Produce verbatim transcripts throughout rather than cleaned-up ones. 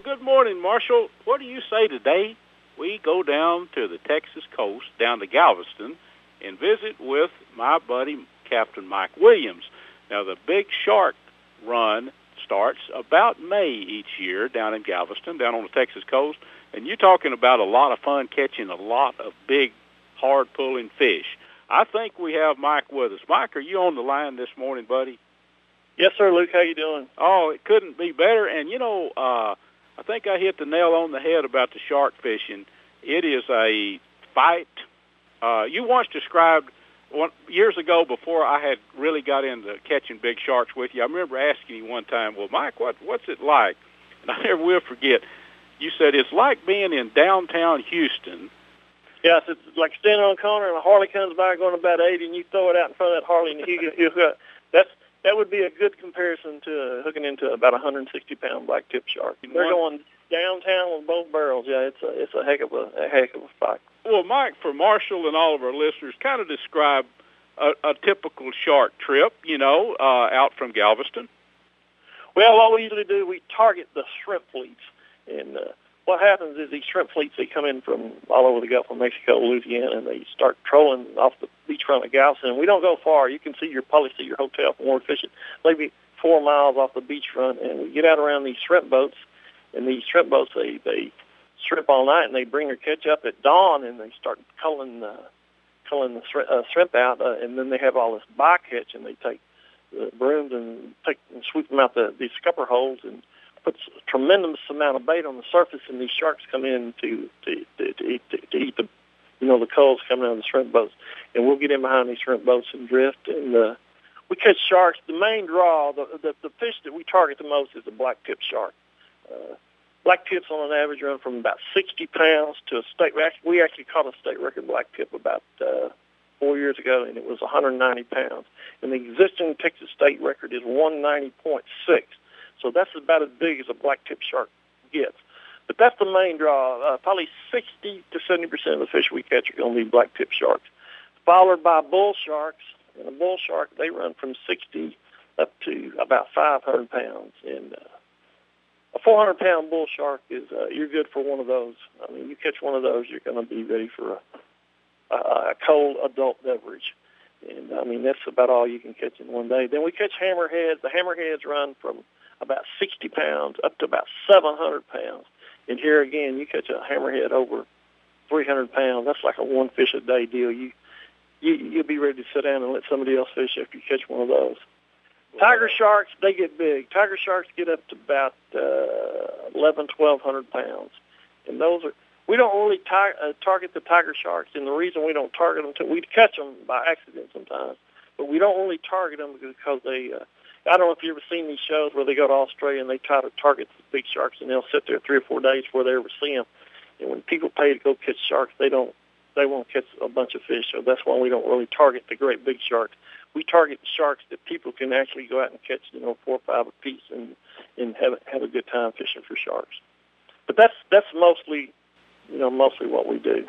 good morning, Marshall. What do you say today? We go down to the Texas coast, down to Galveston, and visit with my buddy, Captain Mike Williams. Now, the Big Shark run starts about May each year down in Galveston, down on the Texas coast, and you're talking about a lot of fun catching a lot of big, hard-pulling fish. I think we have Mike with us. Mike, are you on the line this morning, buddy? Yes, sir, Luke. How you doing? Oh, it couldn't be better. And, you know, uh, I think I hit the nail on the head about the shark fishing. It is a fight. Uh, you once described, one, years ago before I had really got into catching big sharks with you, I remember asking you one time, well, Mike, what, what's it like? And I never will forget. You said it's like being in downtown Houston. Yes, it's like standing on a corner and a Harley comes by going about eighty, and you throw it out in front of that Harley, and you, you, you, that's that would be a good comparison to uh, hooking into about a one hundred sixty pound blacktip shark. They're going downtown with both barrels. Yeah, it's a it's a heck of a, a heck of a fight. Well, Mike, for Marshall and all of our listeners, kind of describe a, a typical shark trip. You know, uh, out from Galveston. Well, what we usually do, we target the shrimp fleets, and uh, what happens is these shrimp fleets, they come in from all over the Gulf of Mexico, Louisiana, and they start trolling off the beachfront of Galveston. And we don't go far. You can see your probably see your hotel from where we're fishing, maybe four miles off the beachfront. And we get out around these shrimp boats, and these shrimp boats, they, they shrimp all night, and they bring their catch up at dawn, and they start culling, uh, culling the shrimp, uh, shrimp out, uh, and then they have all this bycatch, and they take the brooms and take and sweep them out the, these scupper holes and puts a tremendous amount of bait on the surface, and these sharks come in to to, to, to, eat, to, to eat the, you know, the culls coming out of the shrimp boats. And we'll get in behind these shrimp boats and drift, and uh, we catch sharks. The main draw, the, the the fish that we target the most is the blacktip shark. Uh, blacktips on an average run from about sixty pounds to a state. We actually, we actually caught a state record blacktip about uh, four years ago, and it was one hundred ninety pounds. And the existing Texas state record is one ninety point six. So that's about as big as a blacktip shark gets. But that's the main draw. Uh, probably sixty to seventy percent of the fish we catch are going to be blacktip sharks, followed by bull sharks. And a bull shark, they run from sixty up to about five hundred pounds. And uh, a four hundred pound bull shark is, uh, you're good for one of those. I mean, you catch one of those, you're going to be ready for a, a, a cold adult beverage. And, I mean, that's about all you can catch in one day. Then we catch hammerheads. The hammerheads run from about sixty pounds up to about seven hundred pounds. And here again, you catch a hammerhead over three hundred pounds. That's like a one fish a day deal. You, you, you'll be ready to sit down and let somebody else fish after you catch one of those. Tiger sharks, they get big. Tiger sharks get up to about uh, eleven, twelve hundred pounds. And those are, we don't really tar- uh, target the tiger sharks. And the reason we don't target them, too, we catch them by accident sometimes, but we don't really target them because they, uh, I don't know if you've ever seen these shows where they go to Australia and they try to target the big sharks, and they'll sit there three or four days before they ever see them. And when people pay to go catch sharks, they don't, they won't catch a bunch of fish. So that's why we don't really target the great big sharks. We target the sharks that people can actually go out and catch, you know, four or five apiece and and have have a good time fishing for sharks. But that's that's mostly, you know, mostly what we do.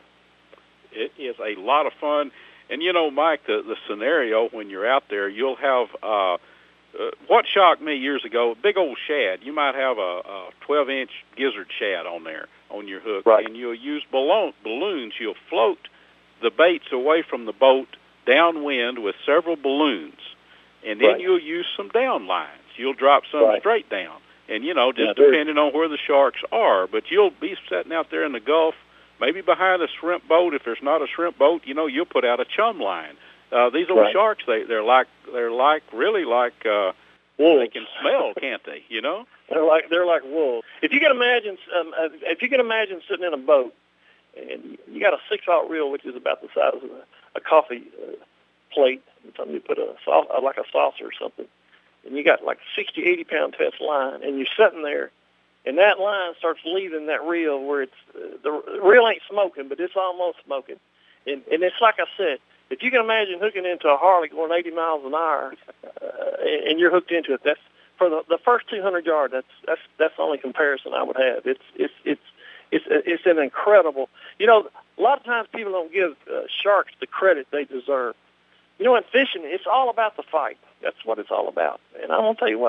It is a lot of fun, and you know, Mike, the the scenario when you're out there, you'll have. Uh, Uh, what shocked me years ago, big old shad. You might have a, a twelve-inch gizzard shad on there on your hook, right. And you'll use balloon, balloons. You'll float the baits away from the boat downwind with several balloons, and then right. you'll use some down lines. You'll drop some right. straight down, and, you know, just yeah, depending on where the sharks are. But you'll be sitting out there in the Gulf, maybe behind a shrimp boat. If there's not a shrimp boat, you know, you'll put out a chum line. Uh, these old right. sharks, they, they're like, they're like, really like, uh, wolves. They can smell, can't they, you know? They're like, they're like wolves. If you can imagine, um, if you can imagine sitting in a boat, and you got a six-aught reel, which is about the size of a, a coffee uh, plate, and something you put a, uh, like a saucer or something, and you got like sixty, eighty pound test line, and you're sitting there, and that line starts leaving that reel where it's, uh, the reel ain't smoking, but it's almost smoking. And, and it's like I said, if you can imagine hooking into a Harley going eighty miles an hour, uh, and you're hooked into it, that's for the, the first two hundred yards. That's that's that's the only comparison I would have. It's it's it's it's it's an incredible. You know, a lot of times people don't give uh, sharks the credit they deserve. You know, in fishing, it's all about the fight. That's what it's all about. And I'm gonna tell you what,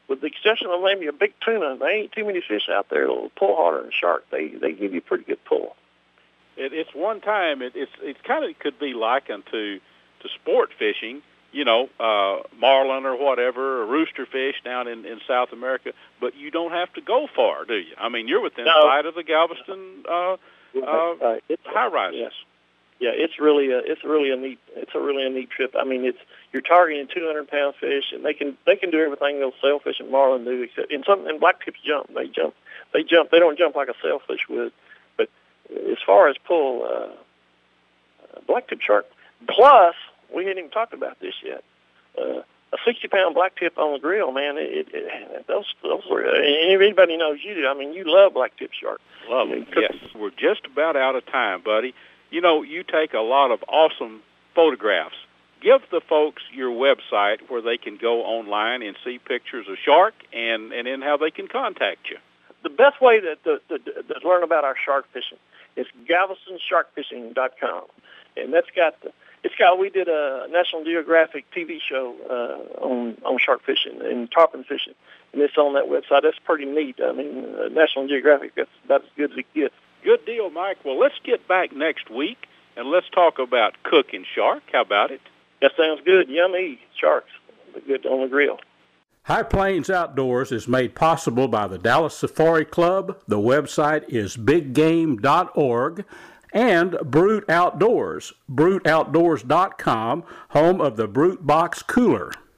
with the exception of maybe a big tuna, there ain't too many fish out there that'll pull harder than a shark. They they give you a pretty good pull. It, it's one time. It, it's it kind of could be likened to to sport fishing. You know, uh, marlin or whatever, or rooster fish down in, in South America. But you don't have to go far, do you? I mean, you're within no. sight of the Galveston uh, uh, uh, it's, high rises. Yes. Yeah, it's really a it's really a neat it's a really a neat trip. I mean, it's you're targeting two hundred pound fish, and they can they can do everything those sailfish and marlin do, except in some and blacktips jump. They jump they jump. They don't jump like a sailfish would. But as far as pull, uh, uh, blacktip shark. Plus, we hadn't even talked about this yet. Uh, a sixty pound blacktip on the grill, man. It, it those those were, and anybody knows you do. I mean, you love blacktip shark. Love it. Yes, we're just about out of time, buddy. You know, you take a lot of awesome photographs. Give the folks your website where they can go online and see pictures of shark, and, and then how they can contact you. The best way to, to, to, to learn about our shark fishing is galveston shark fishing dot com, and that's got the, it's got. We did a National Geographic T V show uh, on on shark fishing and tarpon fishing, and it's on that website. That's pretty neat. I mean, uh, National Geographic, that's about as good as it gets. Good deal, Mike. Well, let's get back next week, and let's talk about cooking shark. How about it? That sounds good. Yummy sharks. Good on the grill. High Plains Outdoors is made possible by the Dallas Safari Club. The website is big game dot org. And Brute Outdoors, brute outdoors dot com, home of the Brute Box Cooler.